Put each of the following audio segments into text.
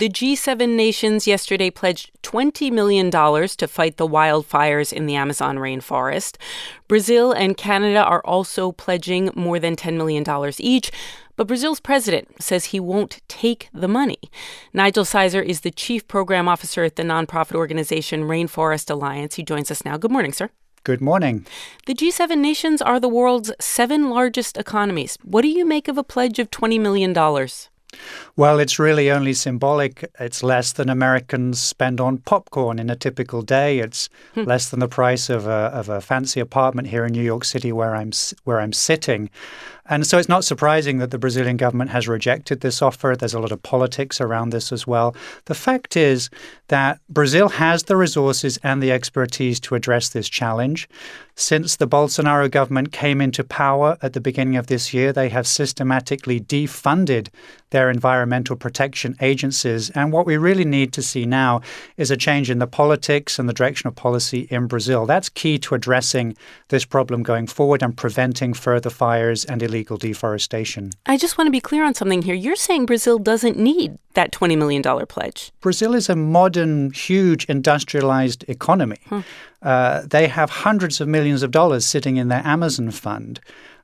The G7 nations yesterday pledged $20 million to fight the wildfires in the Amazon rainforest. Brazil and Canada are also pledging more than $10 million each. But Brazil's president says he won't take the money. Nigel Sizer is the chief program officer at the nonprofit organization Rainforest Alliance. He joins us now. Good morning, sir. Good morning. The G7 nations are the world's 7 largest economies. What do you make of a pledge of $20 million? Well, it's really only symbolic. It's less than Americans spend on popcorn in a typical day. It's less than the price of a fancy apartment here in New York City where I'm sitting. And so it's not surprising that the Brazilian government has rejected this offer. There's a lot of politics around this as well. The fact is that Brazil has the resources and the expertise to address this challenge. Since the Bolsonaro government came into power at the beginning of this year, they have systematically defunded their environmental protection agencies. And what we really need to see now is a change in the politics and the direction of policy in Brazil. That's key to addressing this problem going forward and preventing further fires and illegal deforestation. I just want to be clear on something here. You're saying Brazil doesn't need that $20 million pledge. Brazil is a modern, huge, industrialized economy. They have hundreds of millions of dollars sitting in their Amazon fund.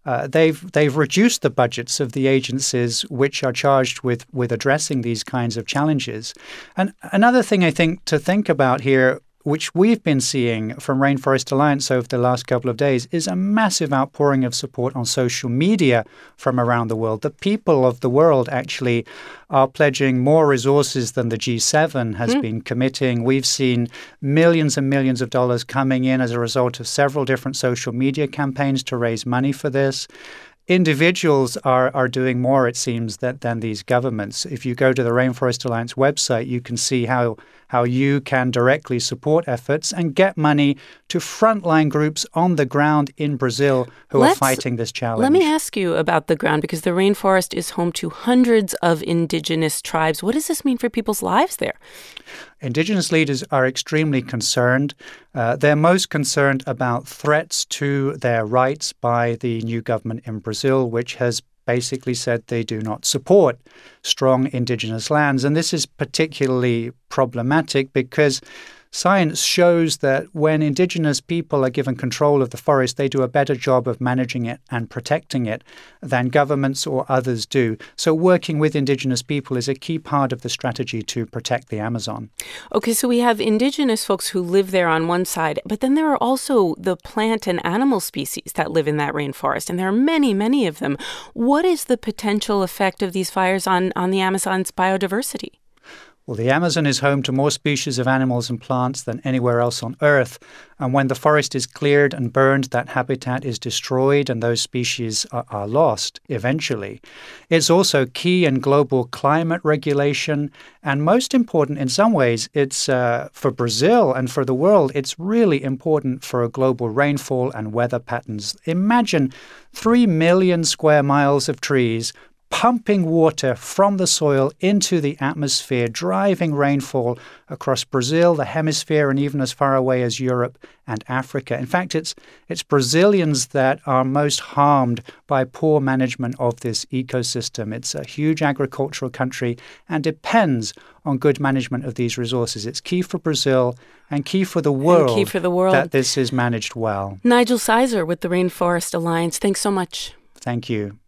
They've reduced the budgets of the agencies which are charged with addressing these kinds of challenges. And another thing I think to think about here, which we've been seeing from Rainforest Alliance over the last couple of days, is a massive outpouring of support on social media from around the world. The people of the world actually are pledging more resources than the G7 has been committing. We've seen millions and millions of dollars coming in as a result of several different social media campaigns to raise money for this. Individuals are doing more, it seems, than these governments. If you go to the Rainforest Alliance website, you can see how you can directly support efforts and get money to frontline groups on the ground in Brazil who are fighting this challenge. Let me ask you about the ground, because the rainforest is home to hundreds of indigenous tribes. What does this mean for people's lives there? Indigenous leaders are extremely concerned. They're most concerned about threats to their rights by the new government in Brazil, which has basically said they do not support strong indigenous lands. And this is particularly problematic because science shows that when indigenous people are given control of the forest, they do a better job of managing it and protecting it than governments or others do. So working with indigenous people is a key part of the strategy to protect the Amazon. Okay, so we have indigenous folks who live there on one side, but then there are also the plant and animal species that live in that rainforest, and there are many, many of them. What is the potential effect of these fires on the Amazon's biodiversity? Well, the Amazon is home to more species of animals and plants than anywhere else on Earth. And when the forest is cleared and burned, that habitat is destroyed and those species are lost eventually. It's also key in global climate regulation. And most important in some ways, it's for Brazil and for the world, it's really important for global rainfall and weather patterns. Imagine 3 million square miles of trees pumping water from the soil into the atmosphere, driving rainfall across Brazil, the hemisphere, and even as far away as Europe and Africa. In fact, it's Brazilians that are most harmed by poor management of this ecosystem. It's a huge agricultural country and depends on good management of these resources. It's key for Brazil and key for the world, that this is managed well. Nigel Sizer with the Rainforest Alliance, thanks so much. Thank you.